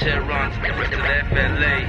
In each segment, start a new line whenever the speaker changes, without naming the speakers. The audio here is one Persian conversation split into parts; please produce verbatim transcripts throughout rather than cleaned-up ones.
Tehran to the اف ال ای.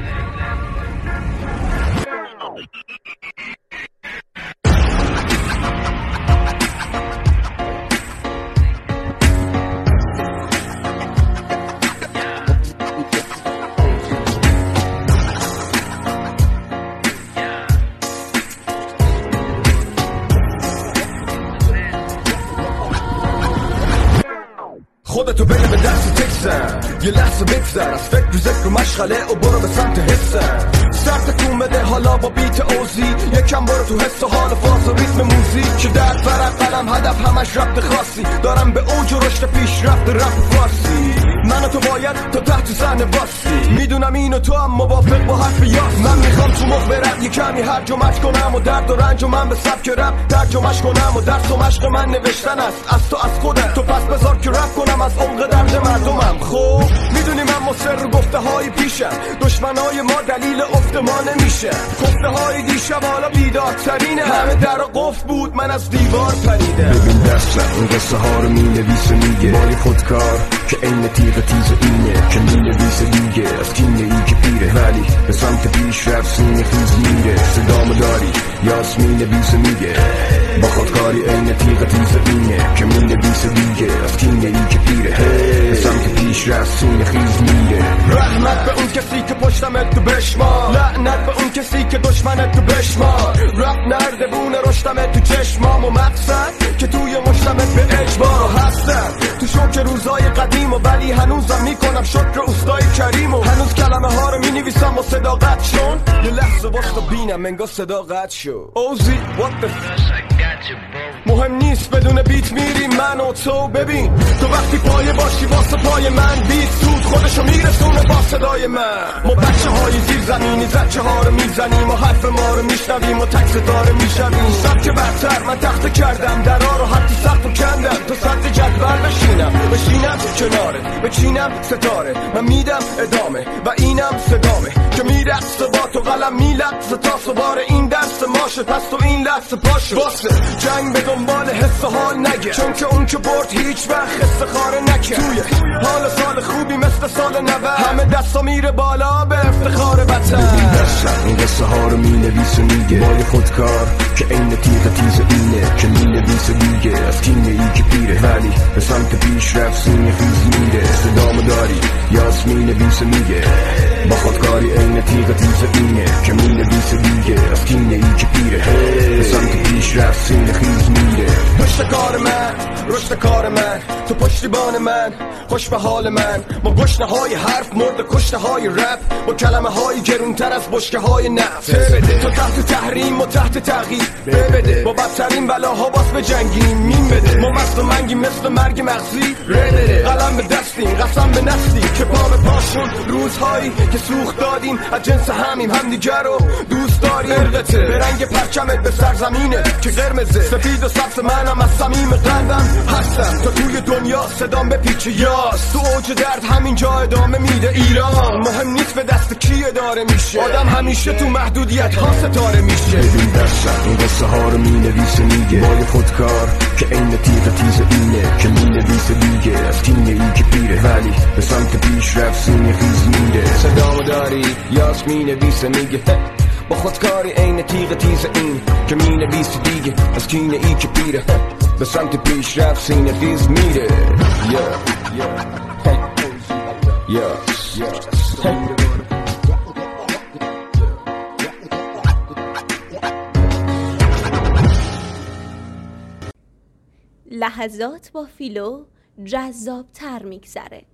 خودتو بده به دست تکسن، یه لحظه بگذر از فکر و ذکر و مشغله و برو به سمت حسن. سرت کون بده حالا با بیت اوزی، یکم برو تو حس و حال فاز و ریتم موزیک که در فرق قلم هدف همش ربط خاصی دارم به اوج و رشد پیش رفت رفت فارسی. من و تو باید تا تحت زن باسی، میدونم اینو تو هم موافق با حرف یاس. من میخوام تو مخ رپ یه کمی هرج و مرج کنم و درد و رنج و من به سبک رپ ترجمهش کنم و درس و مشق من نوشتن است از تو از خودت. تو پس بذار که رپ کنم از عمق درد مردمم. خب میدونی من مصر گفته های پیشم، دشمنای ما دلیل افت ما نمیشه. خفته های دیشب حالا بیدارترینه، همه در و قفل بود من از دیوار پریدم.
ببین دستم این قصه ها رو می نویسه میگه بای خودکار که این تیغ تیز اینه که می نویسه دیگه از کینه ای که پیره ولی به سمت پیش رفت سینه خیز میره. صدامو داری یاس می نویسه میگه با خودکاری این تیغ تیز اینه که می نویسه دیگه از کینه ای که پیره به سمت پیش رفت سینه خیز میره.
رحمت به اون کسی که پشتمت تو بشمار، لعنت به اون کسی که دشمنت تو بشمار. رب نرده بونه رشتمت تو چشمام و مقصد که توی مشتمت به اجبار و هستم تو شوک روزای قدیم و ولی هنوزم میکنم شکر اوستای کریم و هنوز کلمه ها رو مینویسم و صداقت شون. یه لحظه واسه بینم انگار صداقت شو. اوزی what the مهم نیست بدون بیت میریم من و تو. ببین تو وقتی پایه باشی واسه پای من بیت سود خودشو میرسونه با صدای من. ما بچه های زیر زمینی زچه ها رو میزنیم و حرف ما رو میشنویم و تک ستاره میشویم. سبک برتر من تخته کردم درها رو حتی سخت و کندم تا سطح جدول بشینم بشینم کناره بچینم ستاره. من میدم ادامه و اینم صدامه که میرقصه با تو قلم میلقصه تا سوار این درس ماشه. پس تو این لحظه پاشو واسه جنگ به دنبال حس و حال نگه، چون که اون که برد هیچ وقت خسته خاره نکه. توی حال سال خوبی مثل سال نود همه دستا میره بالا به افتخار وطن.
این دستم این قصه ها رو می نویسه میگه بای خودکار که این تیغ تیز اینه که می نویسه دیگه از کینه ای که پیره ولی به سمت پیش رفت سینه خیز میره. صدامو داری یاس می نویسه میگه با خودکاری این تیغ تیز اینه که می نویسه دیگه از کینه ای که پیره به سمت پیش رفت سینه خیز میره.
پشت کار من رشد کار من تو پشتیبان من خوش به حال من. با گشنه های حرف مرد کشته های رپ با کلمه های گرونتر از بشکه های نفس. بده تو تحت تحریم و تحت تغییر بده با بدترین بلاها باز به جنگیم مین بده. ما مست و منگی مثل مرگ مغزی بده قلم به دستیم قسم به نسلی که پا به پاشون روزهایی که سوخت دادیم از جنس همیم همدیگر رو دوست داریم. ارقته به رنگ پرچمت به سرزمینه که قرمزه سفید و سبز منم از صمیم قلبم هستم تا توی دنیا صدام به پیچ یاس. تو اوج درد همینجا ادامه میده ایران. مهم نیست به دست کی اداره میشه، آدم همیشه تو محدودیت ها ستاره میشه.
ببین دستم این قصه ها رو می نویسه میگه بای خودکار که این تیغ تیز اینه که می نویسه دیگه از کینه ای که پیره ولی به سمت پیش رفت سینه خیز میره.
صدامو داری یاس می نویسه میگه با خودکاری این تیغ تیز این که می نویسه دیگه از کینه ای که پیره به سمت پیش رفت سینه خیز میره. yeah yeah yeah yeah
لحظات با فیلو جذاب تر میگذره.